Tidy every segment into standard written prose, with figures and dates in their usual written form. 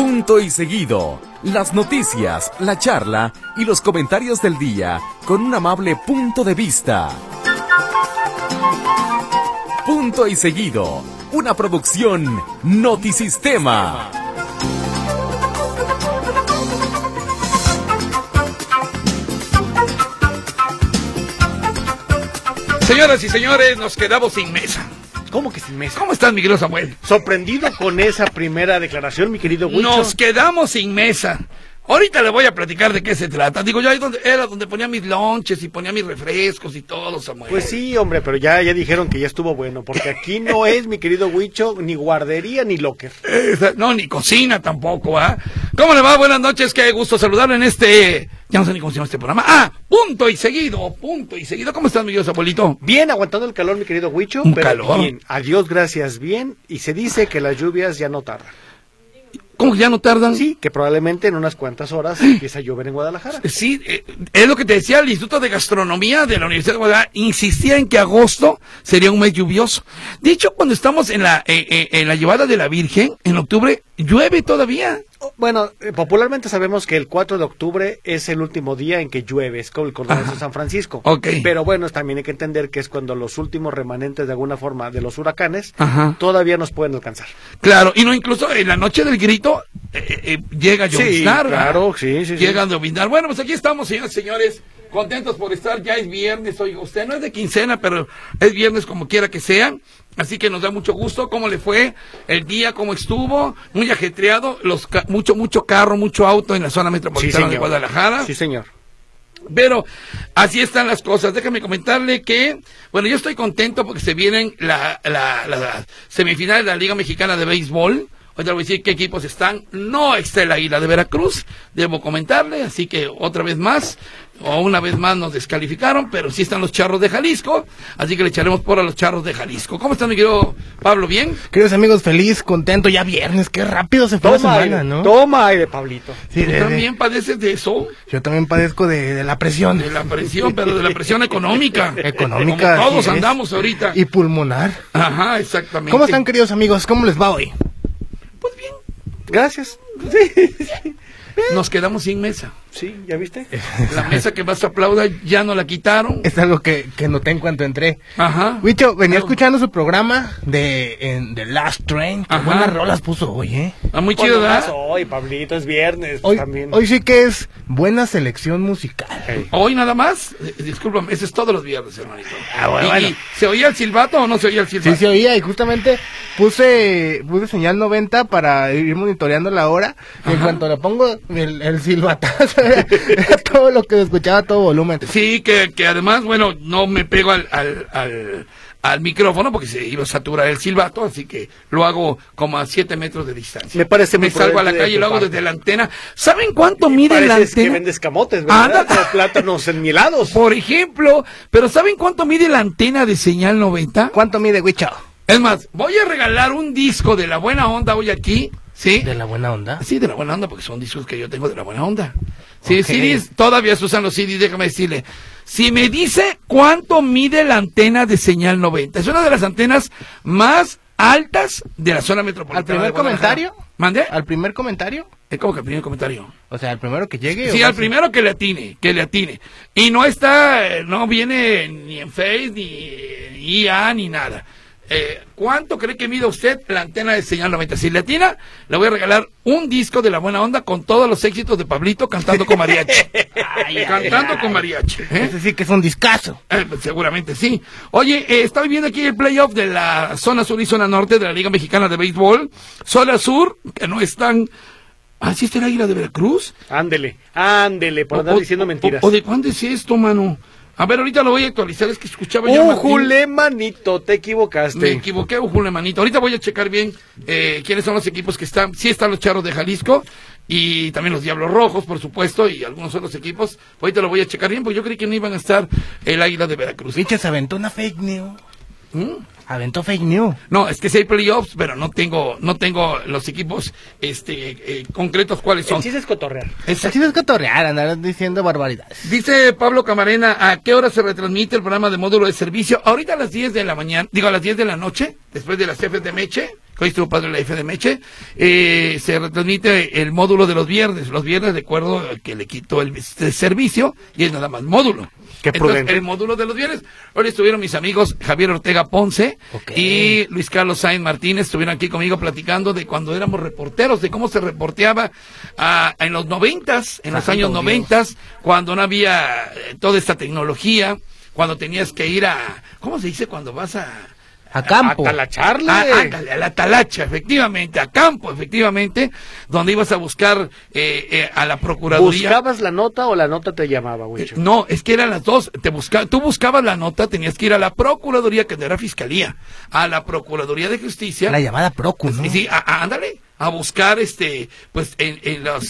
Punto y seguido. Las noticias, la charla y los comentarios del día con un amable punto de vista. Punto y seguido. Una producción Notisistema. Señoras y señores, nos quedamos sin mesa. ¿Cómo que sin mesa? ¿Cómo estás, mi querido Samuel? Sorprendido con esa primera declaración, mi querido Huicho. Nos quedamos sin mesa. Ahorita le voy a platicar de qué se trata. Digo, yo ahí era donde ponía mis lonches y ponía mis refrescos y todo, Samuel. Pues sí, hombre, pero ya dijeron que ya estuvo bueno, porque aquí no es, mi querido Huicho, ni guardería ni locker. No, ni cocina tampoco, ¿ah? ¿Cómo le va? Buenas noches, qué gusto saludarlo en este... Ya no sé ni cómo se llama este programa. Punto y seguido. ¿Cómo estás, mi querido abuelito? Bien, aguantando el calor, mi querido Huicho. Pero calor. Bien, adiós, gracias, bien. Y se dice que las lluvias ya no tardan. ¿Cómo que ya no tardan? Sí, que probablemente en unas cuantas horas empieza a llover en Guadalajara. Sí, es lo que te decía el Instituto de Gastronomía de la Universidad de Guadalajara. Insistía en que agosto sería un mes lluvioso. De hecho, cuando estamos en la llevada de la Virgen, en octubre, llueve todavía. Bueno, popularmente sabemos que el 4 de octubre es el último día en que llueve, es como el Cordón de San Francisco. Okay. Pero bueno, también hay que entender que es cuando los últimos remanentes de alguna forma de los huracanes todavía nos pueden alcanzar. Claro, y no incluso en la noche del grito llega a lloviznar. Sí, claro, sí. Llega a lloviznar. Bueno, pues aquí estamos, señores y señores, contentos por estar, ya es viernes, oiga, usted no es de quincena, pero es viernes como quiera que sea. Así que nos da mucho gusto. ¿Cómo le fue el día? ¿Cómo estuvo? Muy ajetreado. Mucho carro, mucho auto en la zona metropolitana de Guadalajara. Sí, señor. Pero así están las cosas. Déjame comentarle que, bueno, yo estoy contento porque se vienen la semifinal de la Liga Mexicana de Béisbol. Ahorita voy a decir qué equipos están. No está el Águila de Veracruz, debo comentarle, así que una vez más nos descalificaron, pero sí están los Charros de Jalisco, así que le echaremos por a los Charros de Jalisco. ¿Cómo están, mi querido Pablo? ¿Bien? Queridos amigos, feliz, contento, ya viernes, qué rápido se fue la semana, ¿no? Toma aire, Pablito. Sí, ¿tú también padeces de eso? Yo también padezco de la presión. De la presión, pero de la presión económica. Económica. Como todos andamos ahorita. Y pulmonar. Ajá, exactamente. ¿Cómo están, queridos amigos? ¿Cómo les va hoy? Pues bien. Gracias. Nos quedamos sin mesa. Sí, ¿ya viste? La mesa que más aplauda ya no la quitaron. Es algo que noté en cuanto entré. Ajá. Huicho, venía escuchando su programa de The Last Train. Qué buenas rolas puso hoy, ¿eh? Muy chido, ¿verdad? Hoy, Pablito, es viernes. Hoy, también. Hoy sí que es buena selección musical. Hey. Hoy nada más. Discúlpame, ese es todos los viernes, hermanito. Bueno. ¿Y se oía el silbato o no se oía el silbato? Sí, se oía, y justamente puse señal 90 para ir monitoreando la hora. Y en cuanto le pongo el silbatazo, era todo lo que escuchaba a todo volumen. Sí, que además, bueno, no me pego al micrófono porque se iba a saturar el silbato, así que lo hago como a 7 metros de distancia. Me parece muy salgo a la calle y lo hago desde la antena. ¿Saben cuánto mide la antena? Que vendes camotes, ¿verdad? Plátanos enmielados. Por ejemplo, pero ¿saben cuánto mide la antena de señal 90? ¿Cuánto mide, Huicho? Es más, voy a regalar un disco de La Buena Onda hoy aquí. ¿Sí? ¿De La Buena Onda? Sí, de La Buena Onda, porque son discos que yo tengo de La Buena Onda. Sí, okay. CDs, todavía se usan los CDs, déjame decirle. Si me dice cuánto mide la antena de señal 90, es una de las antenas más altas de la zona metropolitana. ¿Al primer comentario? ¿Mande? ¿Al primer comentario? ¿Cómo que al primer comentario? O sea, al primero que llegue. Sí, al primero que le atine. Y no viene ni en Face, ni IA, ni nada. ¿Cuánto cree que mide usted la antena de señal 90? Si le atina, le voy a regalar un disco de La Buena Onda con todos los éxitos de Pablito cantando con mariachi. Con mariachi. Es decir, que es un discazo. Seguramente sí. Oye, estaba viendo aquí el playoff de la zona sur y zona norte de la Liga Mexicana de Béisbol. Zona sur, que no están... ¿Sí está el Águila de Veracruz? Ándele, por andar diciendo mentiras. ¿O de cuándo es esto, mano? A ver, ahorita lo voy a actualizar, es que escuchaba yo Ujule, manito, te equivocaste. Me equivoqué, ujule, manito. Ahorita voy a checar bien quiénes son los equipos que están. Sí están los Charros de Jalisco y también los Diablos Rojos, por supuesto, y algunos otros equipos. Ahorita lo voy a checar bien, porque yo creí que no iban a estar el Águila de Veracruz. Bicho, se aventó una fake news. Aventó fake news. No, es que sí hay playoffs, pero no tengo los equipos concretos cuáles son. El chiste es cotorrear. El chiste es cotorrear, andar diciendo barbaridades. Dice Pablo Camarena, ¿a qué hora se retransmite el programa de módulo de servicio? Ahorita a las 10 de la mañana, a las 10 de la noche, después de las jefes de Meche, que hoy estuvo padre la F de Meche, se retransmite el módulo de los viernes de acuerdo a que le quitó el servicio, y es nada más módulo. Qué prudente. Entonces, el módulo de los viernes. Hoy estuvieron mis amigos Javier Ortega Ponce y Luis Carlos Sáenz Martínez, estuvieron aquí conmigo platicando de cuando éramos reporteros, de cómo se reporteaba en los 90s, en los años 90s, cuando no había toda esta tecnología, cuando tenías que ir ¿cómo se dice cuando vas a campo? A talacharle. Ándale, a la talacha, efectivamente, a campo, efectivamente, donde ibas a buscar a la procuraduría. ¿Buscabas la nota o la nota te llamaba, Huicho? No, es que eran las dos. Tú buscabas la nota, tenías que ir a la procuraduría, que no era fiscalía, a la Procuraduría de Justicia. La llamada Procu, ¿no? Sí, ándale, a buscar pues en los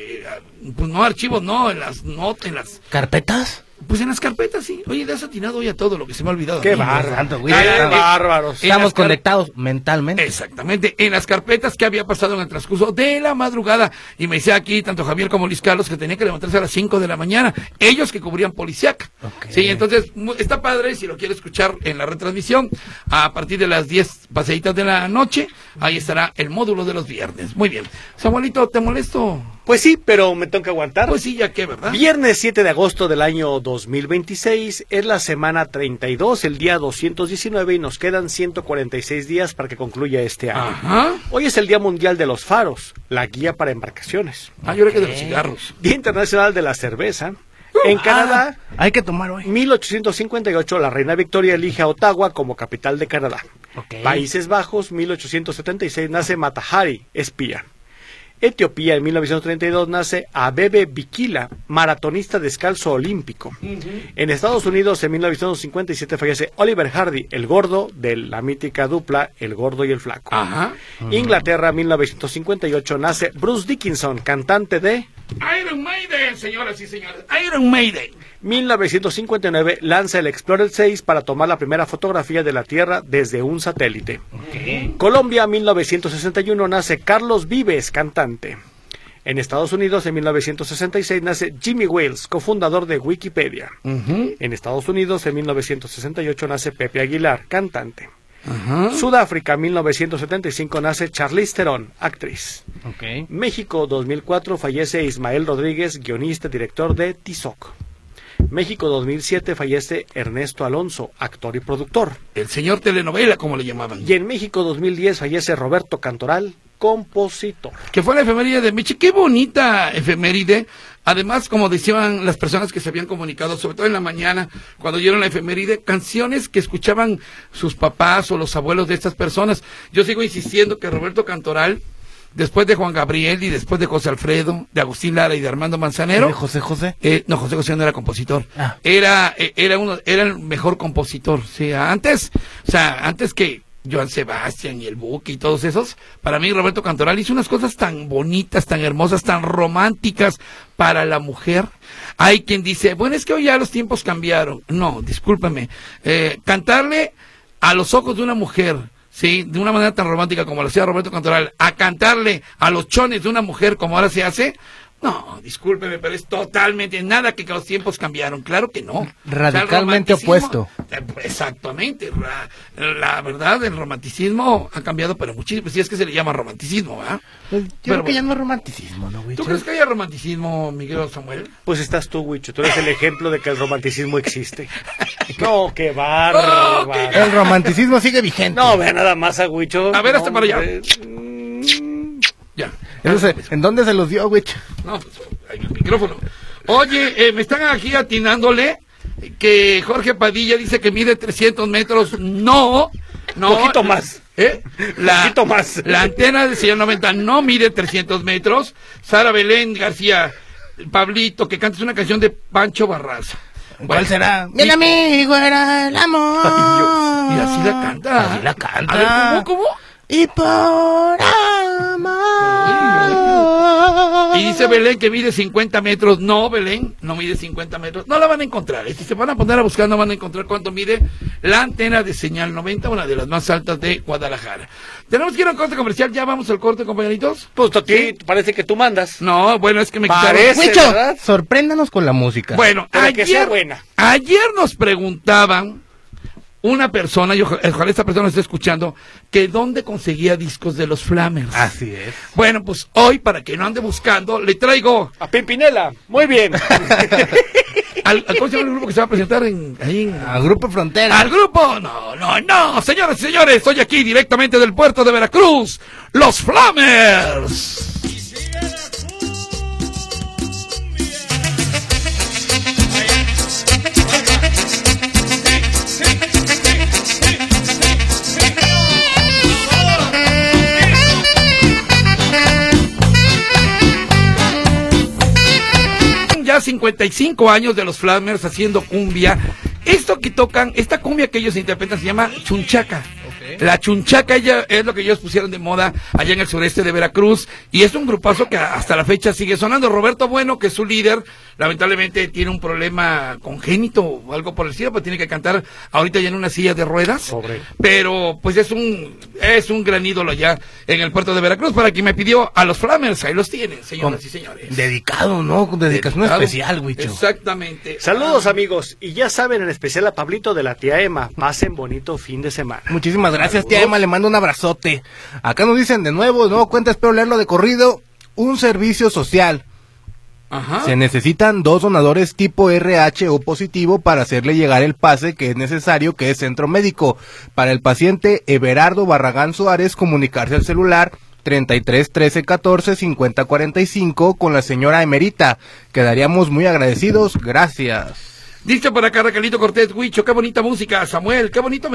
pues no archivos, no, en las notas, en las ¿Carpetas? Pues en las carpetas, sí. Oye, le has atinado hoy a todo lo que se me ha olvidado. Qué bárbaro, güey. Bárbaros. Estamos conectados mentalmente. Exactamente. En las carpetas que había pasado en el transcurso de la madrugada. Y me decía aquí, tanto Javier como Luis Carlos, que tenían que levantarse a las 5 de la mañana. Ellos que cubrían Policiac. Okay. Sí, entonces, está padre, si lo quiere escuchar en la retransmisión, a partir de las 10 pasaditas de la noche, ahí estará el módulo de los viernes. Muy bien. Samuelito, ¿te molesto? Pues sí, pero me tengo que aguantar. Pues sí, ya que, ¿verdad? Viernes 7 de agosto del año 2026 es la semana 32, el día 219, y nos quedan 146 días para que concluya este año. Ajá. Hoy es el Día Mundial de los Faros, la guía para embarcaciones. Yo creo que de los cigarros. Día Internacional de la Cerveza. En Canadá, hay que tomar hoy. 1858, la reina Victoria elige a Ottawa como capital de Canadá. Okay. Países Bajos, 1876, nace Mata Hari, espía. Etiopía, en 1932, nace Abebe Bikila, maratonista descalzo olímpico. En Estados Unidos, en 1957, fallece Oliver Hardy, el gordo de la mítica dupla El Gordo y el Flaco. Ajá. Inglaterra, 1958, nace Bruce Dickinson, cantante de Iron Maiden, señoras y señores. Iron Maiden. 1959, lanza el Explorer 6 para tomar la primera fotografía de la Tierra desde un satélite. Okay. Colombia, 1961, nace Carlos Vives, cantante. En Estados Unidos, en 1966, nace Jimmy Wales, cofundador de Wikipedia. En Estados Unidos, en 1968, nace Pepe Aguilar, cantante. Sudáfrica, 1975, nace Charlize Theron, actriz. Okay. México, 2004, fallece Ismael Rodríguez, guionista y director de Tizoc. México, 2007, fallece Ernesto Alonso, actor y productor. El señor telenovela, como le llamaban. Y en México, 2010, fallece Roberto Cantoral, compositor. Que fue la efeméride de Meche. Qué bonita efeméride. Además, como decían las personas que se habían comunicado, sobre todo en la mañana, cuando dieron la efeméride, canciones que escuchaban sus papás o los abuelos de estas personas. Yo sigo insistiendo que Roberto Cantoral, después de Juan Gabriel y después de José Alfredo, de Agustín Lara y de Armando Manzanero. ¿De José José? No, José José no era compositor. Ah. Era el mejor compositor. Sí, antes que Joan Sebastián y el Buque y todos esos, para mí Roberto Cantoral hizo unas cosas tan bonitas, tan hermosas, tan románticas para la mujer. Hay quien dice, bueno, es que hoy ya los tiempos cambiaron. No, discúlpeme. Cantarle a los ojos de una mujer, sí, de una manera tan romántica como lo hacía Roberto Cantoral, a cantarle a los chones de una mujer como ahora se hace, no, discúlpeme, pero es totalmente nada que los tiempos cambiaron, claro que no. Radicalmente opuesto. Exactamente, la verdad, el romanticismo ha cambiado, pero muchísimo, si es que se le llama romanticismo, ¿verdad? Pues yo creo que ya no es romanticismo, ¿no, güey? ¿Tú crees que haya romanticismo, Miguel Samuel? Pues estás tú, Huicho, tú eres el ejemplo de que el romanticismo existe. No, qué bárbaro. Oh, el romanticismo sigue vigente. No, ve nada más a Huicho. A ver, hasta no, para allá. Ya. Entonces, ¿en dónde se los dio, güey? No, pues, hay el micrófono. Oye, me están aquí atinándole que Jorge Padilla dice que mide 300 metros. No. Poquito más. Poquito más. La antena de señal 90 no mide 300 metros. Sara Belén García, Pablito, que cantes una canción de Pancho Barraza. ¿Cuál será? Mi amigo era el amor. Ay, y así la canta. Así la canta. A ver, ¿cómo? Y por amor. Y dice Belén que mide 50 metros. No, Belén, no mide 50 metros. No la van a encontrar. Si se van a poner a buscar, no van a encontrar cuánto mide la antena de señal 90, una de las más altas de Guadalajara. Tenemos que ir a un corte comercial. ¿Ya vamos al corte, compañeritos? Pues a ti parece que tú mandas. No, bueno, es que me Parece, quitaron. ¿verdad? Sorpréndanos con la música. Bueno, Para que sea buena. ayer nos preguntaban una persona, y ojalá esta persona esté escuchando, que dónde conseguía discos de los Flamers. Así es. Bueno, pues hoy, para que no ande buscando, le traigo A Pimpinela. Muy bien. ¿cómo se llama el grupo que se va a presentar ahí en... Al Grupo Frontera. ¿Al grupo? No, señores y señores, estoy aquí directamente del puerto de Veracruz, los Flamers. Ya 55 años de los Flamers haciendo cumbia. Esto que tocan, esta cumbia que ellos interpretan se llama chunchaca. La chunchaca es lo que ellos pusieron de moda allá en el sureste de Veracruz, y es un grupazo que hasta la fecha sigue sonando. Roberto Bueno, que es su líder, lamentablemente tiene un problema congénito o algo por el estilo, pues tiene que cantar ahorita ya en una silla de ruedas. Pobre. Pero pues es un gran ídolo allá en el puerto de Veracruz. Para quien me pidió a los Flamers, ahí los tienen, señoras y señores. Dedicado, ¿no? Con dedicación Dedicado. especial, Huicho. Exactamente. Saludos, amigos. Y ya saben, en especial a Pablito de la tía Emma. Pasen bonito fin de semana. Muchísimas gracias, tía Emma, le mando un abrazote. Acá nos dicen de nuevo cuenta, espero leerlo de corrido. Un servicio social. Ajá. Se necesitan 2 donadores tipo RH o positivo para hacerle llegar el pase que es necesario, que es centro médico. Para el paciente Everardo Barragán Suárez, comunicarse al celular 33 13 14 50 45 con la señora Emerita. Quedaríamos muy agradecidos, gracias. Dice por acá Raquelito Cortés, Huicho, qué bonita música. Samuel, qué bonito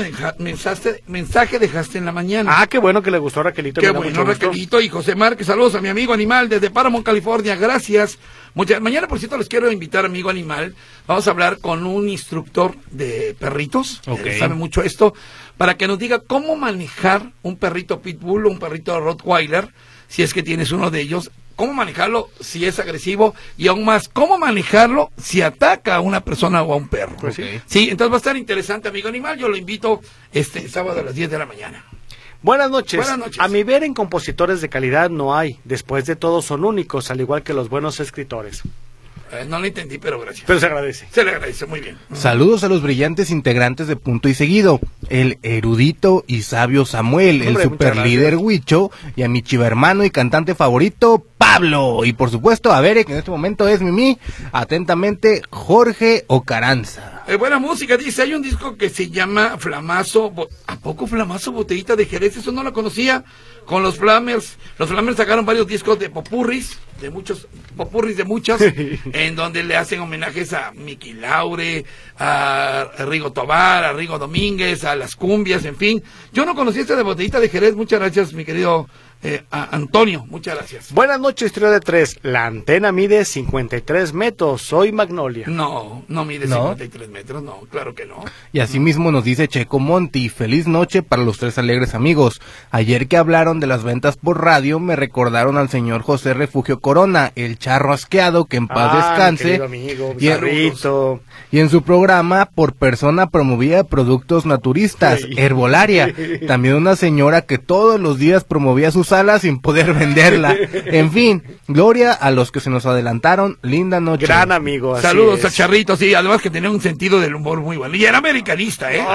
mensaje dejaste en la mañana. Ah, qué bueno que le gustó a Raquelito. Qué me da bueno, mucho gusto. Raquelito. Y José Márquez, saludos a mi amigo Animal desde Paramount, California, gracias. Mañana, por cierto, les quiero invitar, amigo Animal, vamos a hablar con un instructor de perritos, que sabe mucho esto, para que nos diga cómo manejar un perrito pitbull o un perrito rottweiler, si es que tienes uno de ellos, cómo manejarlo si es agresivo, y aún más, cómo manejarlo si ataca a una persona o a un perro. Pues sí. Sí, entonces va a estar interesante, amigo Animal. Yo lo invito este sábado a las 10 de la mañana. Buenas noches. Buenas noches. A mi ver, en compositores de calidad no hay. Después de todo, son únicos, al igual que los buenos escritores. No lo entendí, pero gracias. Pero se agradece. Se le agradece, muy bien. Saludos a los brillantes integrantes de Punto y Seguido, el erudito y sabio Samuel, Hombre, el super líder Huicho, y a mi chiva hermano y cantante favorito, Pablo. Y por supuesto a Bere, que en este momento es Mimi. Atentamente, Jorge Ocaranza. Buena música, dice, hay un disco que se llama Flamazo. ¿A poco Flamazo, botellita de Jerez? Eso no lo conocía. Con los Flamers. Los Flamers sacaron varios discos de popurris, de muchas, en donde le hacen homenajes a Miki Laure, a Rigo Tobar, a Rigo Domínguez, a las cumbias, en fin. Yo no conocía este de botellita de Jerez. Muchas gracias, mi querido Antonio, muchas gracias. Buenas noches, trío de 3. La antena mide 53 metros. Soy Magnolia. No mide 53 metros, no, claro que no. Y asimismo nos dice Checo Monti, feliz noche para los 3 alegres amigos. Ayer que hablaron de las ventas por radio, me recordaron al señor José Refugio Corona, el charro asqueado, que en paz descanse. Mi querido amigo, y, y en su programa, por persona promovía productos naturistas, herbolaria. También una señora que todos los días promovía sus salas sin poder venderla. En fin, gloria a los que se nos adelantaron. Linda noche. Gran amigo. Así Saludos es. a Charrito, sí, además que tenía un sentido del humor muy bueno. Y era americanista, ¿eh?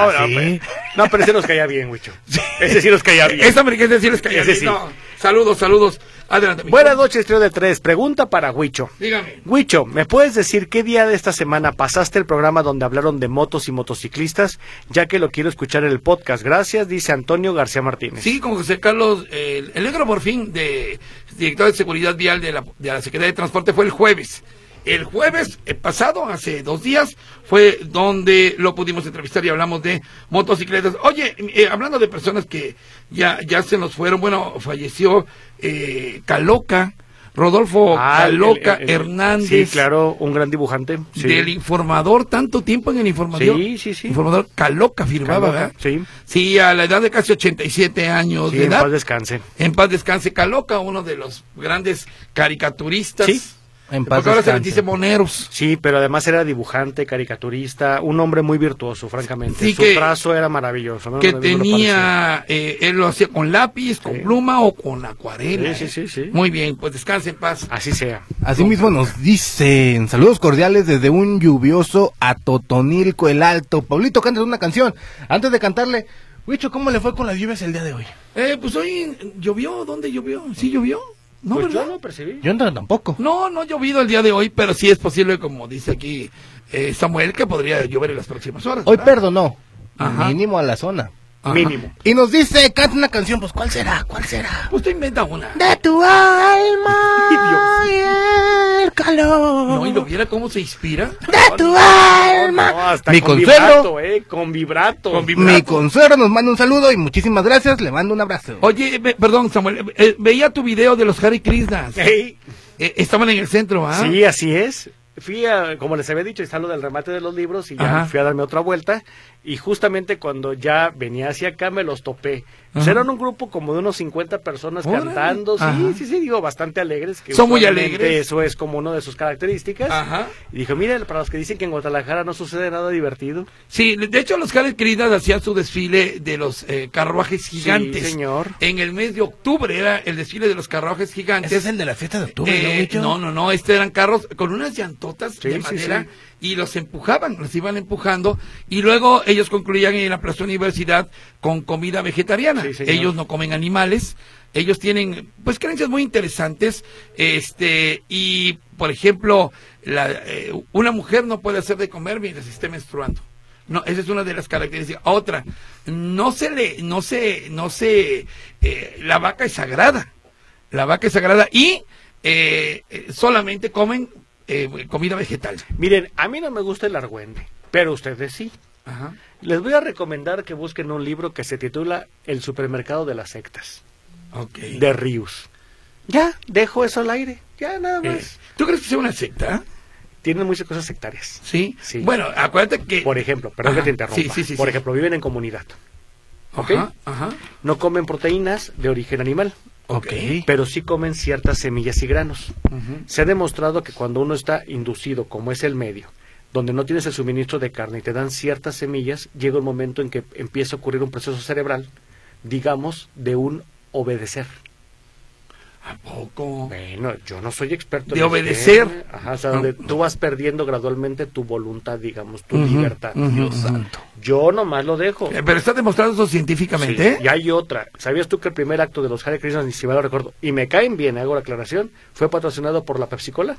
No, pero ese nos caía bien, Huicho. Ese sí nos caía bien. Ese americanista sí les caía Ese bien. sí. No, saludos. Adelante, Buenas noches, trío de 3. Pregunta para Huicho. Dígame. Huicho, ¿me puedes decir qué día de esta semana pasaste el programa donde hablaron de motos y motociclistas? Ya que lo quiero escuchar en el podcast. Gracias, dice Antonio García Martínez. Sí, con José Carlos, el negro por fin, director de seguridad vial de la Secretaría de Transporte, fue el jueves. El jueves pasado, hace 2 días, fue donde lo pudimos entrevistar y hablamos de motocicletas. Oye, hablando de personas que ya se nos fueron, bueno, falleció Caloca, Rodolfo Caloca Hernández. Sí, claro, un gran dibujante. Sí. Del Informador, tanto tiempo en el Informador. Sí. Informador Caloca firmaba, ¿verdad? Sí. Sí, a la edad de casi 87 años Sí, de en edad. paz descanse. En paz descanse Caloca, uno de los grandes caricaturistas En paz Porque ahora se les descanse. dice moneros. Sí, pero además era dibujante, caricaturista, un hombre muy virtuoso, francamente. Sí, Su que- trazo era maravilloso. ¿no? Que No me lo tenía, él lo hacía con lápiz, con pluma o con acuarela. Sí, sí, sí, sí. Muy bien, pues descanse en paz. parecía. Así sea. Asimismo nos dicen, saludos cordiales desde un lluvioso Atotonilco el Alto. Pablito, cántate una canción. Antes de cantarle, Huicho, ¿cómo le fue con las lluvias el día de hoy? Pues hoy llovió, ¿dónde llovió? ¿Sí llovió? No, Pues ¿verdad? yo no percibí. Yo tampoco. No ha llovido el día de hoy, pero sí es posible, como dice aquí Samuel, que podría llover en las próximas horas. Hoy ¿verdad? perdonó, Ajá. mínimo a la zona. Ajá. Mínimo. Y nos dice, canta una canción, pues ¿cuál será? ¿Cuál será? Pues te inventa una. De tu alma y el calor. No, y lo viera cómo se inspira. De tu No, alma. hasta Mi con Consuelo, vibrato, con vibrato. Con vibrato. mi Consuelo nos manda un saludo y muchísimas gracias, le mando un abrazo. Oye, perdón, Samuel, veía tu video de los Hare Krishnas. Ey, Estaban en el centro, ¿ah? sí, así es. Fui a, como les había dicho, está lo del remate de los libros y ya Ajá. fui a darme otra vuelta. Y justamente cuando ya venía hacia acá me los topé. Pues Ajá. eran un grupo como de unos 50 personas Órale. cantando. Ajá. Sí, digo, bastante alegres. Que Son muy usualmente alegres. Eso es como una de sus características. Ajá. Y dije, miren, para los que dicen que en Guadalajara no sucede nada divertido. Sí, de hecho los Hare Krishnas hacían su desfile de los carruajes gigantes. Sí, señor. En el mes de octubre era el desfile de los carruajes gigantes. Ese es el de la fiesta de octubre, ¿no, Huicho? No, eran carros con unas llantotas Sí, de sí, madera sí. y los empujaban, los iban empujando y luego ellos concluían en la Plaza Universidad con comida vegetariana. Sí, señor. Ellos no comen animales, ellos tienen pues creencias muy interesantes, y por ejemplo, una mujer no puede hacer de comer mientras esté menstruando. No, esa es una de las características. Otra, la vaca es sagrada. La vaca es sagrada y solamente comen comida vegetal. Miren, a mí no me gusta el argüende, pero ustedes sí. Ajá. Les voy a recomendar que busquen un libro que se titula El supermercado de las sectas, Ok. de Rius. Ya, dejo eso al aire, ya nada más. ¿Tú crees que sea una secta? Tienen muchas cosas sectarias. Sí. Sí. Bueno, acuérdate que... Por ejemplo, perdón Ajá, que te interrumpa. sí, Por sí. ejemplo, viven en comunidad. ¿ok? Ajá. No comen proteínas de origen animal, Ok. pero sí comen ciertas semillas y granos. Ujú. Se ha demostrado que cuando uno está inducido, como es el medio, donde no tienes el suministro de carne y te dan ciertas semillas, llega un momento en que empieza a ocurrir un proceso cerebral, digamos, de un obedecer. ¿A poco? Bueno, yo no soy experto De en obedecer. tema. Ajá, o sea, donde tú vas perdiendo gradualmente tu voluntad, digamos, tu Ujú, libertad. ujú, Dios ujú. santo. Yo nomás lo dejo. Pero está demostrado eso científicamente. Sí, y hay otra. ¿Sabías tú que el primer acto de los Hare Krishnas, ni si mal lo recuerdo, y me caen bien, hago la aclaración, fue patrocinado por la Pepsi-Cola?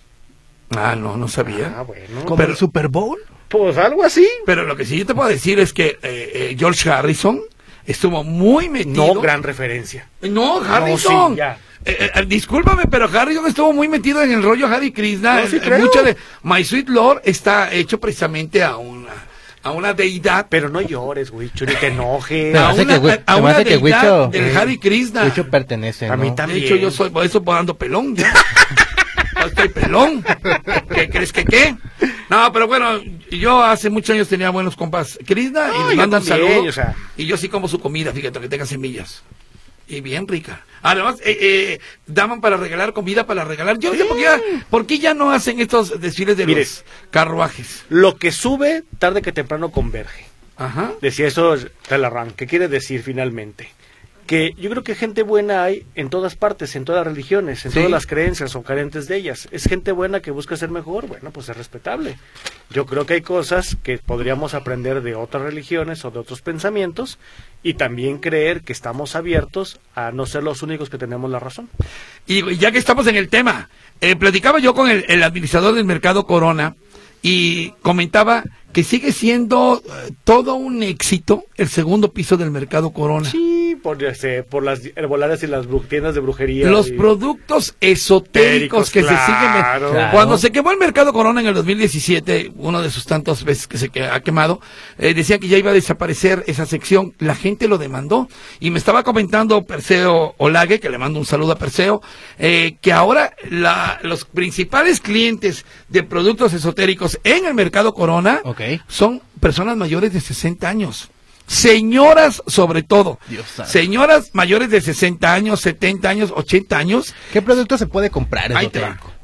Ah, no sabía. Ah, bueno. ¿Como Pero- el Super Bowl? Pues algo así. Pero lo que sí yo te puedo decir es que George Harrison estuvo muy metido. No, gran referencia. No, Harrison. sí, ya. Discúlpame, pero Harrison estuvo muy metido en el rollo Hare Krishna. No, sí creo. Mucho de My Sweet Lord está hecho precisamente a una deidad. Pero no llores, güey, ni te enojes. Me hace que una hace que deidad Huicho- del Hare Krishna. Huicho pertenece, A mí ¿no? también. De hecho, yo soy, por eso ando pelón ya. Yo estoy pelón. ¿Qué crees que qué? No, pero bueno, yo hace muchos años tenía buenos compas Krishna y No, les yo mando un también, saludo. o sea. Y yo sí como su comida, fíjate, que tenga semillas. Y bien rica. Además, daban para regalar comida para regalar. Yo no sé por qué ya no hacen estos desfiles de Mire. los carruajes. Lo que sube, tarde que temprano converge. Ajá. Decía eso Talarrán. ¿Qué quiere decir finalmente? Que yo creo que gente buena hay en todas partes, en todas las religiones, en Sí. todas las creencias o carentes de ellas. Es gente buena que busca ser mejor, bueno, pues es respetable. Yo creo que hay cosas que podríamos aprender de otras religiones o de otros pensamientos y también creer que estamos abiertos a no ser los únicos que tenemos la razón. Y ya que estamos en el tema, platicaba yo con el administrador del Mercado Corona y comentaba que sigue siendo todo un éxito el segundo piso del Mercado Corona. Sí, por las herbolares y las tiendas de brujería. Los y- productos esotéricos que se siguen. claro. Claro. Cuando se quemó el Mercado Corona en el 2017, uno de sus tantas veces que ha quemado, decía que ya iba a desaparecer esa sección. La gente lo demandó. Y me estaba comentando Perseo Olague, que le mando un saludo a Perseo, que ahora los principales clientes de productos esotéricos en el Mercado Corona Ok. son personas mayores de 60 años. Señoras, sobre todo. Dios santo. Señoras mayores de 60 años, 70 años, 80 años. ¿Qué producto se puede comprar? Ahí te va. esotérico?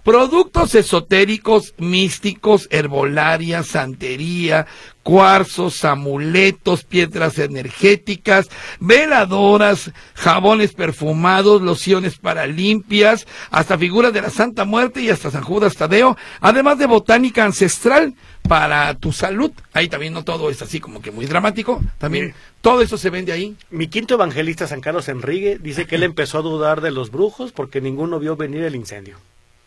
productos esotéricos, místicos, herbolaria, santería, cuarzos, amuletos, piedras energéticas, veladoras, jabones perfumados, lociones para limpias, hasta figuras de la Santa Muerte y hasta San Judas Tadeo, además de botánica ancestral para tu salud. Ahí también no todo es así como que muy dramático, también todo eso se vende ahí. Mi quinto evangelista, San Carlos Enrique, dice que él empezó a dudar de los brujos porque ninguno vio venir el incendio.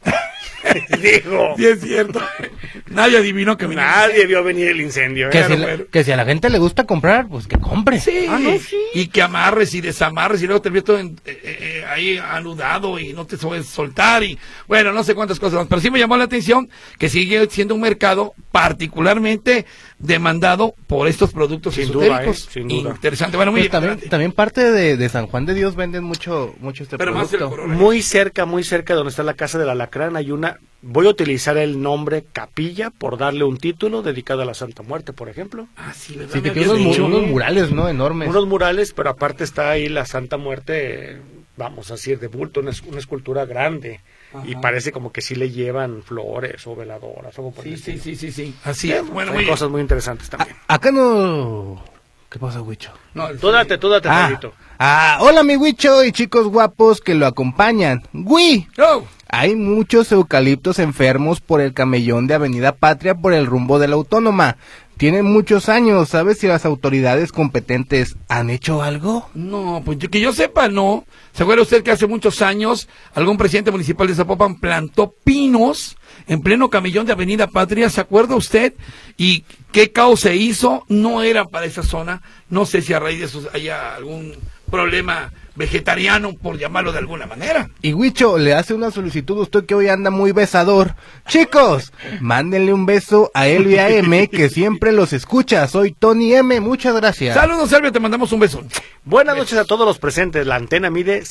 Digo, Sí, es cierto. Nadie adivinó que venía. nadie vio venir el incendio. Que si a la gente le gusta comprar, pues que compre. Sí. Sí. Y que amarres y desamarres y luego te ves todo ahí anudado y no te puedes soltar y bueno, no sé cuántas cosas más. Pero sí me llamó la atención que sigue siendo un mercado particularmente demandado por estos productos Sin esotéricos. duda, sin duda. Interesante. Bueno, muy Pues también parte de San Juan de Dios venden mucho este Pero más el producto. Corona. Muy cerca de donde está la casa del alacrán hay una, voy a utilizar el nombre capilla por darle un título dedicado a la Santa Muerte, por ejemplo. Ah, sí, ¿verdad? Sí, que Me tiene habías dicho. unos murales, ¿no? Enormes. Unos murales, pero aparte está ahí la Santa Muerte, vamos a decir, de bulto, una escultura grande. Ajá. Y parece como que sí le llevan flores o veladoras, algo por el Sí. estilo. Así es. Bueno, Hay muy bien. cosas muy interesantes también. Acá no... ¿Qué pasa, Huicho? No, Tú date, Pedrito. Hola, mi Huicho y chicos guapos que lo acompañan. ¡Gui! Oh, Hay muchos eucaliptos enfermos por el camellón de Avenida Patria por el rumbo de la Autónoma. Tienen muchos años. ¿Sabes si las autoridades competentes han hecho algo? no, pues que yo sepa, no. ¿Se acuerda usted que hace muchos años algún presidente municipal de Zapopan plantó pinos en pleno camellón de Avenida Patria? ¿Se acuerda usted? ¿Y qué caos se hizo? No era para esa zona. No sé si a raíz de eso haya algún problema vegetariano, por llamarlo de alguna manera. Y Huicho le hace una solicitud a usted que hoy anda muy besador. Chicos, mándenle un beso a Elvia M, que siempre los escucha. Soy Tony M, muchas gracias. Saludos, Elvia, te mandamos un beso. Buenas noches a todos los presentes. La antena mide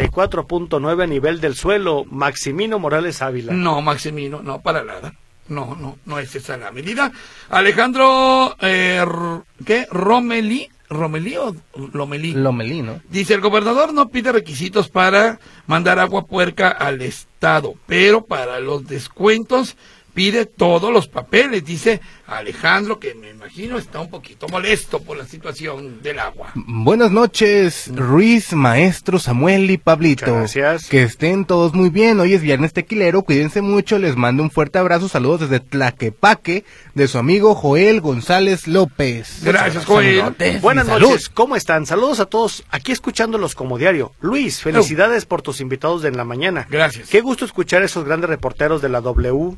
74.9 a nivel del suelo. Maximino Morales Ávila. No, Maximino, no, para nada. No es esa la medida. Alejandro, ¿qué? ¿Romelí o Lomelí? Lomelí, ¿no? Dice, el gobernador no pide requisitos para mandar agua puerca al Estado, pero para los descuentos pide todos los papeles, dice Alejandro, que me imagino está un poquito molesto por la situación del agua. Buenas noches, Ruiz, maestro, Samuel y Pablito. Muchas gracias. Que estén todos muy bien. Hoy es viernes tequilero, cuídense mucho. Les mando un fuerte abrazo. Saludos desde Tlaquepaque, de su amigo Joel González López. Gracias, Joel. Saludotes Buenas y salud. noches, ¿cómo están? Saludos a todos, aquí escuchándolos como diario. Luis, felicidades por tus invitados de en la mañana. Gracias. Qué gusto escuchar esos grandes reporteros de la W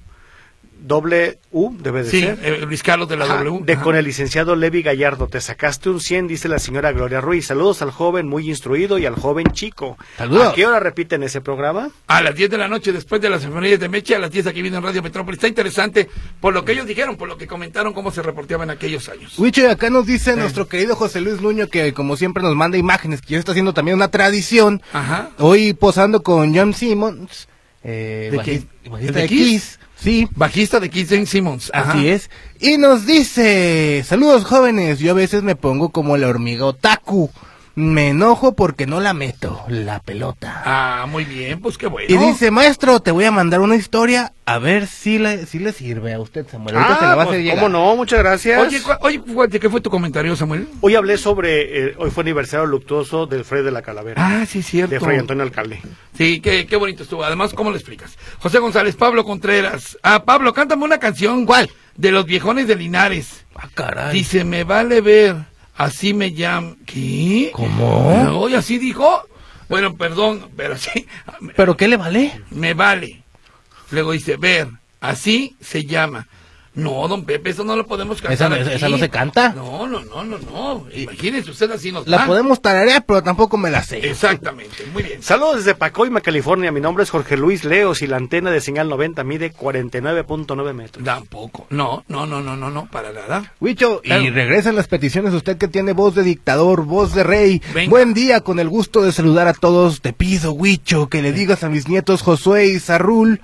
debe de Sí, ser. Luis Carlos de la Ajá, W. con el licenciado Levi Gallardo. Te sacaste un 100, dice la señora Gloria Ruiz. Saludos al joven muy instruido y al joven chico. Saludos. ¿A qué hora repiten ese programa? A las 10 de la noche, después de las efemérides de Meche, a las 10 aquí viene en Radio Metrópolis. Está interesante por lo que ellos dijeron, por lo que comentaron, cómo se reporteaba en aquellos años. Huicho, y acá nos dice nuestro querido José Luis Nuño que como siempre nos manda imágenes, que ya está haciendo también una tradición. Ajá. Hoy posando con John Simmons, qué? bajista ¿De de Kiss? Kiss. Sí, Bajista de Keith James Simmons. Ajá. así es. Y nos dice, saludos jóvenes, yo a veces me pongo como la hormiga otaku. Me enojo porque no la meto, la pelota. Ah, muy bien, pues qué bueno. Y dice, maestro, te voy a mandar una historia, a ver si le sirve a usted, Samuel. Ahorita se la va a hacer llegar. ¿Cómo no? Muchas gracias. Oye, ¿qué fue tu comentario, Samuel? Hoy hablé sobre, hoy fue aniversario luctuoso del Fray de la Calavera. Ah, sí, cierto. De Fray Antonio Alcalde. Sí, qué bonito estuvo. Además, ¿cómo lo explicas? José González, Pablo Contreras. Ah, Pablo, cántame una canción. ¿Cuál? De los viejones de Linares. Ah, caray. Dice, me vale ver, así me llaman. ¿Qué? ¿Cómo? Oye, ¿así dijo? Bueno, perdón, pero sí. ¿Pero qué le vale? Me vale. Luego dice, ver, así se llama. No, don Pepe, eso no lo podemos cantar. ¿Esa aquí. no se canta? No. Imagínese, usted así nos La va. podemos tararear, pero tampoco me la sé. Exactamente, muy bien. Saludos desde Pacoima, California. Mi nombre es Jorge Luis Leos y la antena de señal 90 mide 49.9 metros. Tampoco. No, para nada. Huicho, Claro. y regresan las peticiones. Usted que tiene voz de dictador, voz de rey. Venga. Buen día, con el gusto de saludar a todos. Te pido, Huicho, que le digas a mis nietos Josué y Sarrul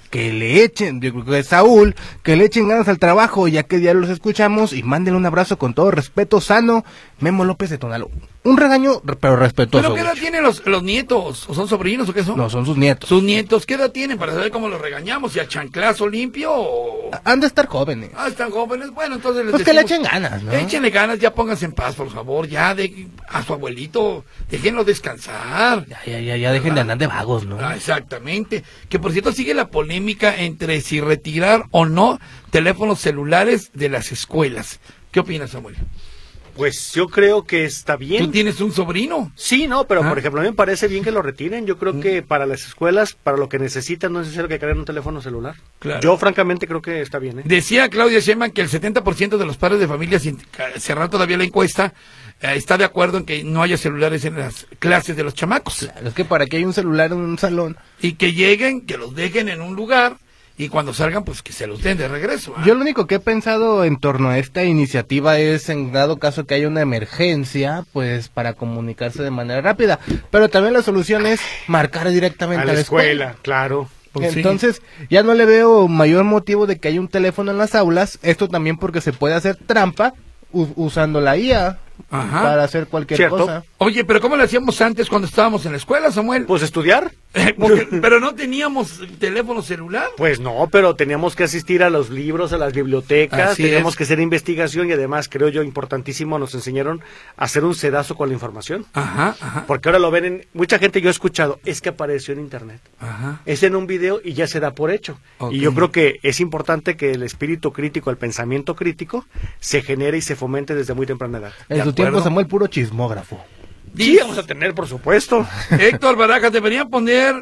que le echen, yo creo que es Saúl, que le echen ganas al trabajo, ya que diario los escuchamos, y mándenle un abrazo con todo respeto sano, Memo López de Tonalá. Un regaño, pero respetuoso. ¿Pero qué edad tienen los nietos? ¿O son sobrinos o qué son? No, son sus nietos. ¿Sus nietos qué edad tienen para saber cómo los regañamos? ¿Si a chanclazo limpio o...? Han de estar jóvenes. Ah, están jóvenes. Bueno, entonces les Pues decimos, que le echen ganas, ¿no? Échenle ganas, ya pónganse en paz, por favor. Ya a su abuelito, déjenlo descansar. Ya dejen de andar de vagos, ¿no? Ah, exactamente. Que por cierto sigue la polémica entre si retirar o no teléfonos celulares de las escuelas. ¿Qué opinas, Samuel? Pues yo creo que está bien. ¿Tú tienes un sobrino? Sí, no, pero por ejemplo, a mí me parece bien que lo retiren. Yo creo que para las escuelas, para lo que necesitan, no es necesario que carguen un teléfono celular. Claro. Yo francamente creo que está bien, ¿eh? Decía Claudia Sheinbaum que el 70% de los padres de familia, sin cerrar todavía la encuesta, está de acuerdo en que no haya celulares en las clases de los chamacos. Claro, es que para que haya un celular en un salón. Y que lleguen, que los dejen en un lugar, y cuando salgan, pues que se los den de regreso. Yo lo único que he pensado en torno a esta iniciativa es, en dado caso que haya una emergencia, pues para comunicarse de manera rápida. Pero también la solución es marcar directamente A la escuela, claro. Pues entonces, ya no le veo mayor motivo de que haya un teléfono en las aulas. Esto también porque se puede hacer trampa usando la IA. Ajá. Para hacer cualquier Cierto. cosa. Oye, pero ¿cómo lo hacíamos antes cuando estábamos en la escuela, Samuel? Pues estudiar. Pero no teníamos teléfono celular. Pues no, pero teníamos que asistir a los libros, a las bibliotecas, Así teníamos es. que hacer investigación y además, creo yo, importantísimo, nos enseñaron a hacer un sedazo con la información. Ajá. Porque ahora lo ven en... Mucha gente yo he escuchado, es que apareció en internet. Ajá. Es en un video y ya se da por hecho. Ok. Y yo creo que es importante que el espíritu crítico, el pensamiento crítico, se genere y se fomente desde muy temprana edad. En su tiempo, Samuel, puro chismógrafo. Sí, vamos a tener, por supuesto. Héctor Barajas, deberían poner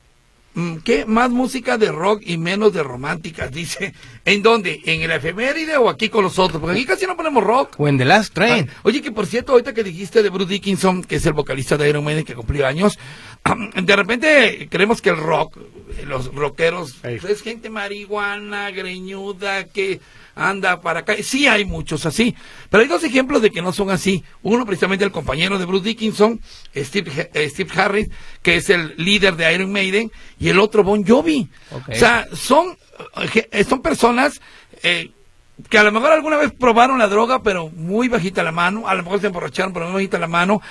¿qué? Más música de rock y menos de románticas, dice. ¿En dónde? ¿En el efeméride o aquí con los otros? Porque aquí casi no ponemos rock. O en The Last Train. Oye, que por cierto, ahorita que dijiste de Bruce Dickinson, que es el vocalista de Iron Maiden que cumplió años, de repente creemos que el rock, los rockeros, es gente marihuana, greñuda, que anda para acá. Sí hay muchos así, pero hay dos ejemplos de que no son así. Uno precisamente el compañero de Bruce Dickinson, Steve Harris, que es el líder de Iron Maiden, y el otro Bon Jovi. Okay. O sea, son personas que a lo mejor alguna vez probaron la droga, pero muy bajita la mano, a lo mejor se emborracharon, pero muy bajita la mano.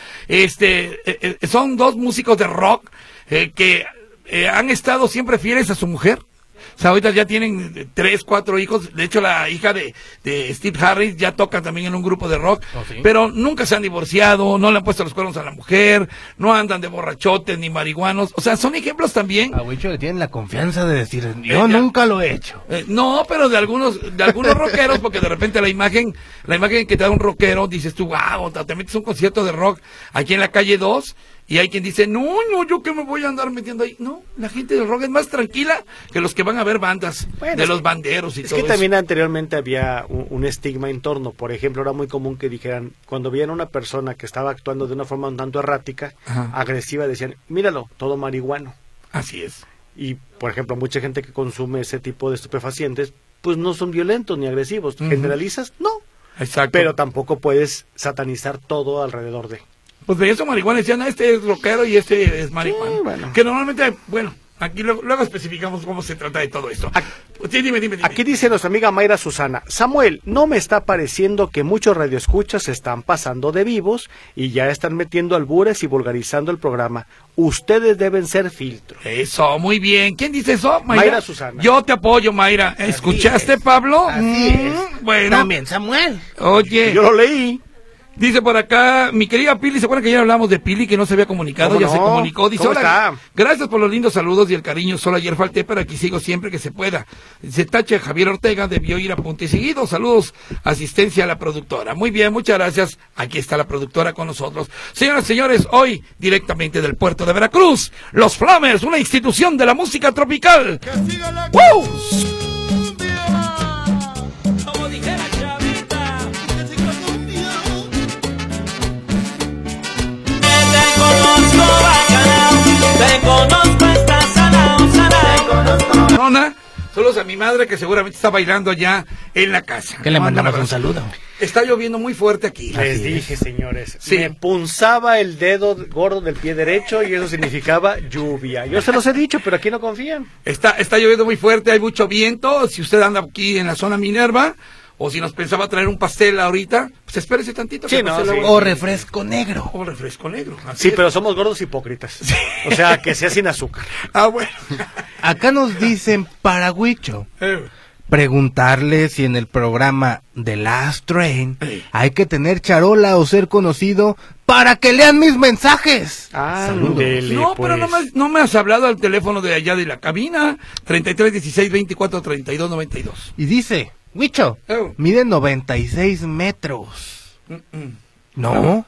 Son dos músicos de rock que han estado siempre fieles a su mujer. O sea, ahorita ya tienen 3, 4 hijos. De hecho, la hija de Steve Harris ya toca también en un grupo de rock. ¿Oh, sí? Pero nunca se han divorciado, no le han puesto los cuernos a la mujer, no andan de borrachotes ni marihuanos. O sea, son ejemplos también. A Huicho le tienen la confianza de decir, yo nunca lo he hecho. No, pero de algunos rockeros, porque de repente la imagen que te da un rockero, dices tú, wow, te metes a un concierto de rock aquí en la calle 2, y hay quien dice, no, yo que me voy a andar metiendo ahí. No, la gente del rock es más tranquila que los que van a ver bandas de los banderos y todo eso. Es que también anteriormente había un estigma en torno. Por ejemplo, era muy común que dijeran, cuando veían a una persona que estaba actuando de una forma un tanto errática, agresiva, decían, míralo, todo marihuano. Así es. Y, por ejemplo, mucha gente que consume ese tipo de estupefacientes, pues no son violentos ni agresivos. ¿Generalizas? No. Exacto. Pero tampoco puedes satanizar todo alrededor de... Pues de eso marihuana decían, este es rockero y este es marihuana. Sí, bueno. Que normalmente, bueno, aquí luego especificamos cómo se trata de todo esto. Sí, dime. Aquí dice nuestra amiga Mayra Susana, Samuel, no me está pareciendo que muchos radioescuchas se están pasando de vivos y ya están metiendo albures y vulgarizando el programa. Ustedes deben ser filtro. Eso, muy bien. ¿Quién dice eso, Mayra? Mayra Susana. Yo te apoyo, Mayra. ¿Escuchaste, Pablo? Así es. Bueno. También Samuel. Oye. Yo lo leí. Dice por acá, mi querida Pili, ¿se acuerdan que ayer hablamos de Pili que no se había comunicado? ¿Cómo Ya no? se comunicó. Dice, ¿Cómo hola, está? gracias por los lindos saludos y el cariño. Solo ayer falté, pero aquí sigo siempre que se pueda. Dice, tache Javier Ortega, debió ir a punto y seguido. Saludos, asistencia a la productora. Muy bien, muchas gracias. Aquí está la productora con nosotros. Señoras y señores, hoy, directamente del puerto de Veracruz, Los Flamers, una institución de la música tropical. ¡Wow! Te conozco esta salao. Zona, Saludos a mi madre que seguramente está bailando ya en la casa. Que le mandamos un saludo. Está lloviendo muy fuerte aquí. Les dije, señores, Sí. me punzaba el dedo gordo del pie derecho y eso significaba lluvia. Yo se los he dicho, pero aquí no confían. Está lloviendo muy fuerte, hay mucho viento. Si usted anda aquí en la zona Minerva, o si nos pensaba traer un pastel ahorita, pues espérese tantito. Sí, que no, pase sí. luego. O refresco negro. O refresco negro. así Sí, es. pero somos gordos hipócritas. O sea, que sea sin azúcar. Ah, bueno. Acá nos dicen Paraguicho. Preguntarle si en el programa The Last Train hay que tener charola o ser conocido para que lean mis mensajes. Ándele, No, pues. pero no me has hablado al teléfono de allá de la cabina, 33 16 24 32 92. Y dice, Huicho, Oh. mide 96 metros. ¿No?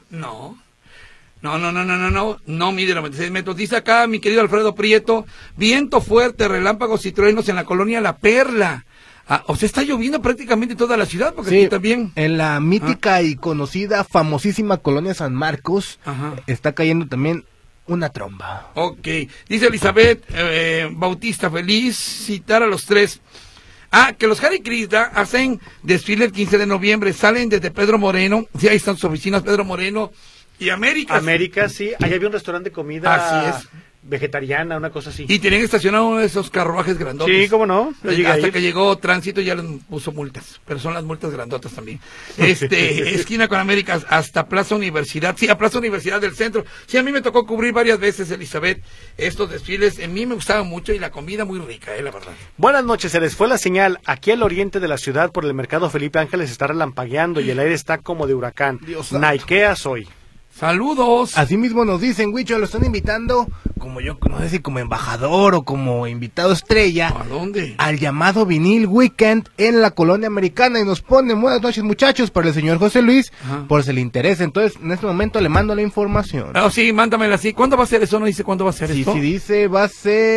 No mide 96 metros. Dice acá mi querido Alfredo Prieto, viento fuerte, relámpagos y truenos en la colonia La Perla. O sea, está lloviendo prácticamente toda la ciudad, porque aquí también. En la mítica y conocida, famosísima colonia San Marcos, Ajá. está cayendo también una tromba. Ok, dice Elizabeth Bautista, feliz citar a los tres. Que los Hare Krishna hacen desfile el 15 de noviembre, salen desde Pedro Moreno, sí, ahí están sus oficinas, Pedro Moreno y América. América, sí. Ahí había un restaurante de comida Así es. vegetariana, una cosa así. Y tenían estacionado uno de esos carruajes grandotes. Sí, cómo no. Yo llegué a Hasta ir. que llegó tránsito ya les puso multas, pero son las multas grandotas también. Esquina con América hasta Plaza Universidad, sí, a Plaza Universidad del Centro. Sí, a mí me tocó cubrir varias veces, Elizabeth, estos desfiles. A mí me gustaba mucho y la comida muy rica, la verdad. Buenas noches, se les fue la señal. Aquí al oriente de la ciudad, por el mercado Felipe Ángeles, está relampagueando y el aire está como de huracán. Dios santo. Naikea soy. Saludos. Así mismo nos dicen, Huicho, lo están invitando, como yo, no sé si como embajador o como invitado estrella, ¿A dónde? al llamado Vinil Weekend en la colonia americana, y nos ponen buenas noches, muchachos, para el señor José Luis, Ajá. por si le interesa. Entonces, en este momento le mando la información. Sí, mándamela así. ¿Cuándo va a ser eso? ¿No dice cuándo va a ser Sí, esto? sí dice, va a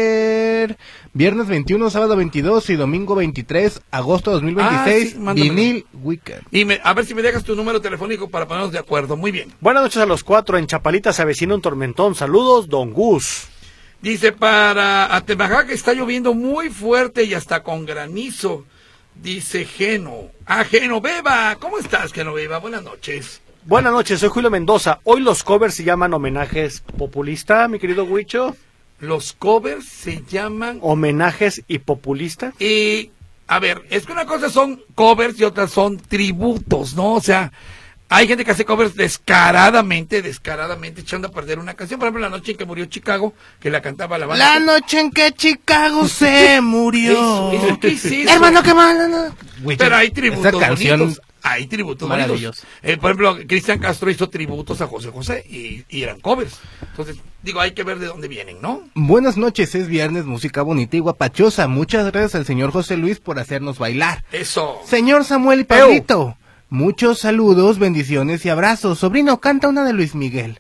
ser viernes 21, sábado 22 y domingo 23, agosto 2026, sí, mándamelo. Vinil Weekend. Y a ver si me dejas tu número telefónico para ponernos de acuerdo. Muy bien. Buenas noches a los cuatro. En Chapalita se avecina un tormentón. Saludos, Don Gus. Dice, para Atemajac está lloviendo muy fuerte y hasta con granizo. Dice Geno. Genoveva. ¿Cómo estás, Genoveva? Buenas noches. Buenas noches, soy Julio Mendoza. Hoy los covers se llaman homenajes populista, mi querido Huicho. Los covers se llaman... Homenajes y populista. Y, a ver, es que una cosa son covers y otras son tributos, ¿no? O sea, hay gente que hace covers descaradamente, echando a perder una canción. Por ejemplo, La noche en que murió Chicago, que la cantaba la banda. La noche en que Chicago se murió. ¿Eso qué es eso? Hermano, qué mal. No. Pero hay tributos Esa canción bonitos. Hay tributos bonitos. maravillosa. Por ejemplo, Cristian Castro hizo tributos a José José y eran covers. Entonces, digo, hay que ver de dónde vienen, ¿no? Buenas noches, es viernes, música bonita y guapachosa. Muchas gracias al señor José Luis por hacernos bailar. Eso. Señor Samuel y Pablito, muchos saludos, bendiciones y abrazos. Sobrino, canta una de Luis Miguel.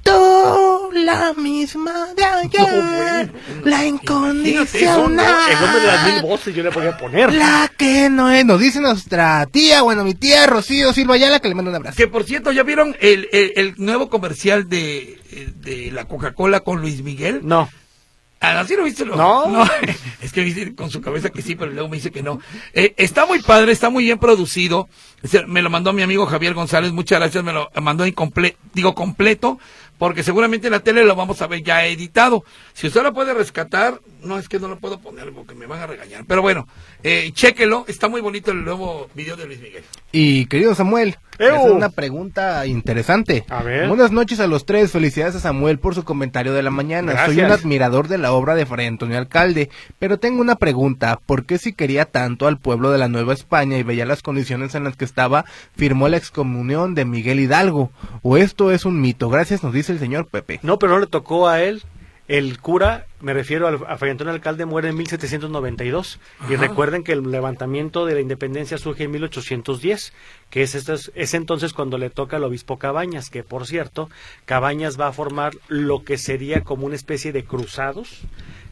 Tú, la misma de ayer, la incondicional, El nombre de las 1000 voces yo le podía poner. la que no es, nos dice nuestra tía, bueno, mi tía Rocío Silva Ayala, que le mando un abrazo. Que por cierto, ¿ya vieron el nuevo comercial de la Coca-Cola con Luis Miguel? No. ¿Sí lo viste? No. Es que viste con su cabeza que sí, pero luego me dice que no. Está muy padre, está muy bien producido. Me lo mandó mi amigo Javier González, muchas gracias, me lo mandó completo, porque seguramente en la tele lo vamos a ver ya editado. Si usted lo puede rescatar, no, es que no lo puedo poner porque me van a regañar. Pero bueno, chéquelo, está muy bonito el nuevo video de Luis Miguel. Y querido Samuel, ¡Ew! esa es una pregunta interesante. A ver. Buenas noches a los tres, felicidades a Samuel por su comentario de la mañana. Gracias. Soy un admirador de la obra de Fray Antonio Alcalde, pero tengo una pregunta, ¿por qué si quería tanto al pueblo de la Nueva España y veía las condiciones en las que estaba, firmó la excomunión de Miguel Hidalgo? ¿O esto es un mito? Gracias, nos dice el señor Pepe. No, pero no le tocó a él. El cura, me refiero a Fray Antonio Alcalde, muere en 1792. Y Ajá. recuerden que el levantamiento de la independencia surge en 1810, que es entonces cuando le toca al obispo Cabañas, que por cierto, Cabañas va a formar lo que sería como una especie de cruzados,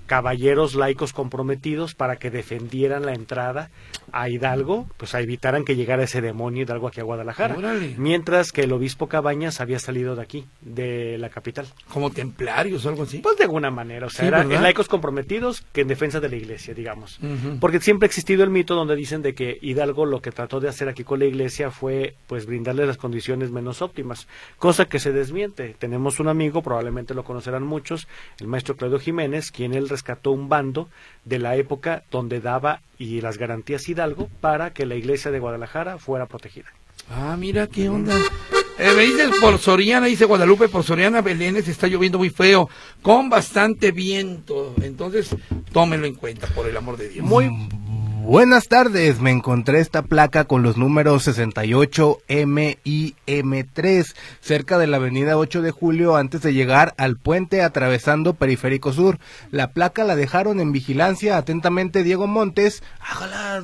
caballeros laicos comprometidos para que defendieran la entrada a Hidalgo, pues a evitaran que llegara ese demonio Hidalgo aquí a Guadalajara. Órale. Mientras que el obispo Cabañas había salido de aquí, de la capital. Como templarios o algo así. Pues de alguna manera, o sea, Sí, eran ¿verdad? laicos comprometidos que en defensa de la iglesia, digamos. Ujú. Porque siempre ha existido el mito donde dicen de que Hidalgo lo que trató de hacer aquí con la iglesia fue pues brindarle las condiciones menos óptimas, cosa que se desmiente. Tenemos un amigo, probablemente lo conocerán muchos, el maestro Claudio Jiménez, quien él rescató un bando de la época donde daba y las garantías Hidalgo para que la iglesia de Guadalajara fuera protegida. Ah, mira qué onda. Me dices por Soriana, dice Guadalupe, por Soriana Belénes está lloviendo muy feo, con bastante viento. Entonces, tómenlo en cuenta, por el amor de Dios. Muy Buenas tardes, me encontré esta placa con los números 68M y M3 cerca de la avenida 8 de Julio antes de llegar al puente atravesando Periférico Sur. La placa la dejaron en vigilancia, atentamente Diego Montes. Ájala.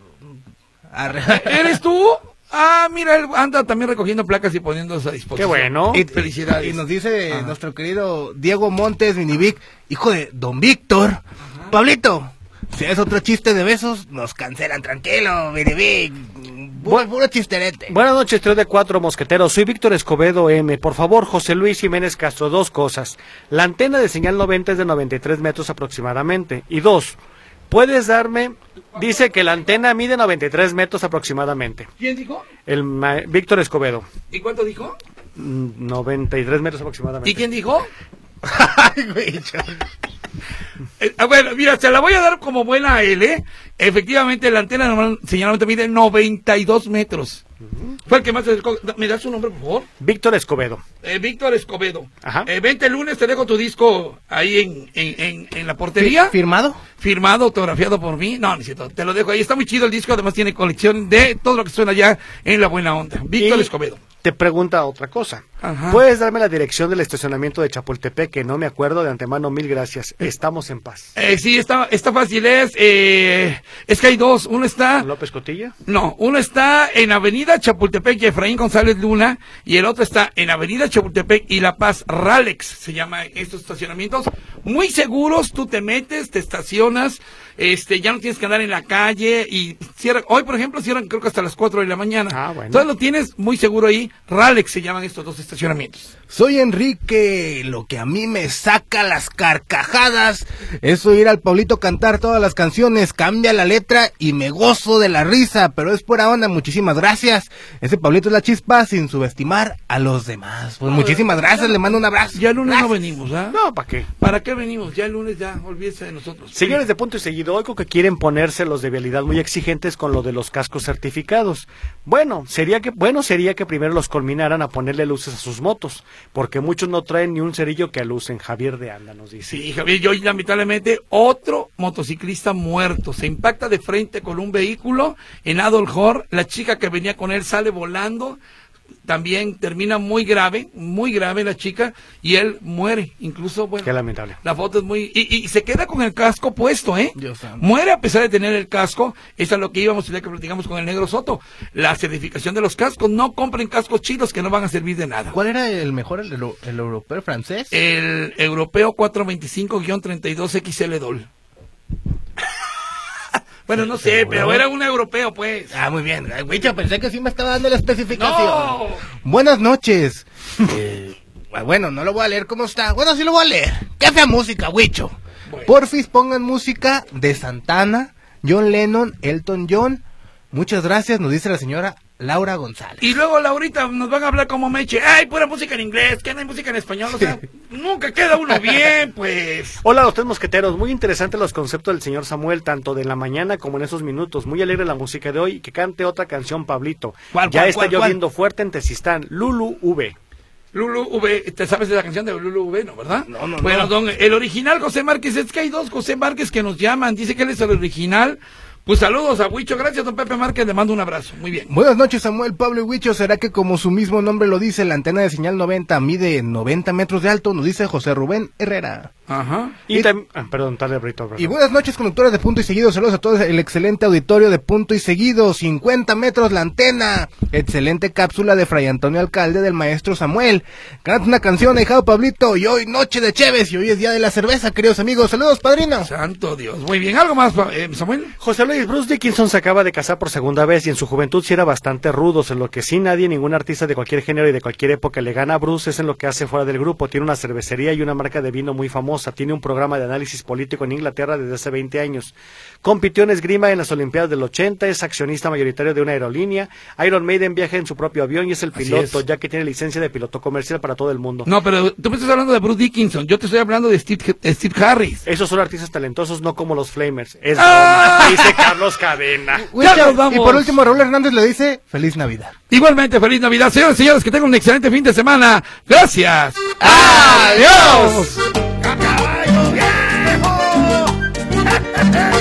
¿Eres tú? Ah, mira, él anda también recogiendo placas y poniéndose a disposición. Qué bueno. Felicidades. Y nos dice nuestro querido Diego Montes, Minivic, hijo de Don Víctor. Pablito, si es otro chiste de besos, nos cancelan, tranquilo, Minivic. Puro chisterete. Buenas noches, trío de 4 mosqueteros. Soy Víctor Escobedo M. Por favor, José Luis Jiménez Castro, 2 cosas. La antena de señal 90 es de 93 metros aproximadamente. Y 2, ¿puedes darme? Dice que la antena mide 93 metros aproximadamente. ¿Quién dijo? Víctor Escobedo. ¿Y cuánto dijo? 93 metros aproximadamente. ¿Y quién dijo? Bueno, mira, se la voy a dar como buena a él, ¿eh? Efectivamente, la antena normal señalamente mide 92 metros. Fue el que más se acercó. ¿Me das su nombre, por favor? Víctor Escobedo. Víctor Escobedo. Ajá. Vente el lunes, te dejo tu disco ahí en la portería. ¿Firmado? Firmado, autografiado por mí. No, necesito, te lo dejo ahí. Está muy chido el disco, además tiene colección de todo lo que suena ya en La Buena Onda. Víctor Y Escobedo. Te pregunta otra cosa. Ajá. ¿Puedes darme la dirección del estacionamiento de Chapultepec? Que no me acuerdo de antemano, mil gracias. Estamos en paz. Sí, está fácil, es que hay dos. Uno está... ¿López Cotilla? No, uno está en Avenida Chapultepec y Efraín González Luna, y el otro está en Avenida Chapultepec y La Paz. Ralex se llama estos estacionamientos. Muy seguros, tú te metes, te estacionas, ya no tienes que andar en la calle y cierran. Hoy, por ejemplo, cierran creo que hasta las 4 de la mañana. Ah, bueno. Entonces lo tienes muy seguro ahí. Ralex se llaman estos dos estacionamientos. Soy Enrique, lo que a mí me saca las carcajadas es oír al Pablito cantar todas las canciones, cambia la letra y me gozo de la risa, pero es pura onda, muchísimas gracias. Ese Pablito es la chispa sin subestimar a los demás. Pues muchísimas gracias, le mando un abrazo. Ya el lunes no Gracias. venimos, ¿ah? No, ¿para qué? ¿Para qué venimos? Ya el lunes ya, olvídese de nosotros. Señores de Punto y Seguido, oigo que quieren ponerse los de vialidad muy exigentes con lo de los cascos certificados. Bueno, sería que primero los culminaran a ponerle luces a sus motos, porque muchos no traen ni un cerillo que alucen. Javier de Anda nos dice. Sí, Javier, y hoy lamentablemente otro motociclista muerto. Se impacta de frente con un vehículo en Adolfo. La chica que venía con él sale volando. También termina muy grave la chica, y él muere. Incluso, bueno, Qué lamentable. la foto es muy... Y se queda con el casco puesto, ¿eh? Dios santo. Muere a pesar de tener el casco. Eso es lo que íbamos el día que platicamos con el Negro Soto. La certificación de los cascos. No compren cascos chinos que no van a servir de nada. ¿Cuál era el mejor, el europeo francés? El europeo 425-32 XL Dol. Bueno, no sé, pero era un europeo, pues. Ah, muy bien. Ay, Wicho, pensé que sí me estaba dando la especificación. ¡No! Buenas noches. Bueno, no lo voy a leer como está. Bueno, sí lo voy a leer. ¡Qué fea música, Wicho! Bueno. Porfis, pongan música de Santana, John Lennon, Elton John. Muchas gracias, nos dice la señora Laura González. Y luego, Laurita, nos van a hablar como Meche. ¡Ay, pura música en inglés! ¿Qué no hay música en español? O sea, nunca queda uno bien, pues. Hola, los tres mosqueteros. Muy interesantes los conceptos del señor Samuel, tanto de la mañana como en esos minutos. Muy alegre la música de hoy. Y que cante otra canción, Pablito. ¿Cuál, Ya cuál, está cuál, lloviendo fuerte en Tezistán. Lulu V. Lulu V, ¿te sabes de la canción de Lulu V, no, verdad? No. Bueno, don, el original José Márquez, es que hay dos José Márquez que nos llaman. Dice que él es el original. Pues saludos a Huicho, gracias don Pepe Márquez, le mando un abrazo, muy bien. Buenas noches, Samuel, Pablo y Huicho. ¿Será que como su mismo nombre lo dice, la antena de señal 90 mide 90 metros de alto? Nos dice José Rubén Herrera. Ajá. Perdón, dale, Brito. Y buenas noches, conductores de Punto y Seguido. Saludos a todos el excelente auditorio de Punto y Seguido. 50 metros la antena. Excelente cápsula de Fray Antonio Alcalde del maestro Samuel. Canta una canción, ahijado Pablito. Y hoy noche de cheves y hoy es día de la cerveza, queridos amigos. Saludos, padrino. Santo Dios. Muy bien. ¿Algo más, Samuel? José Luis, Bruce Dickinson se acaba de casar por segunda vez y en su juventud sí era bastante rudo, en lo que sí nadie, ningún artista de cualquier género y de cualquier época le gana a Bruce es en lo que hace fuera del grupo. Tiene una cervecería y una marca de vino muy famosa. Tiene un programa de análisis político en Inglaterra desde hace 20 años. Compitió en esgrima en las Olimpiadas del 80, es accionista mayoritario de una aerolínea. Iron Maiden viaja en su propio avión y es el piloto, ya que tiene licencia de piloto comercial para todo el mundo. No, pero tú me estás hablando de Bruce Dickinson, yo te estoy hablando de Steve Harris. Esos son artistas talentosos, no como los Flamers. Es broma, dice Carlos Cadena. Y por último, Raúl Hernández le dice, feliz Navidad. Igualmente, feliz Navidad. Señores y señores, que tengan un excelente fin de semana. Gracias. ¡Adiós! ¡Caballo viejo!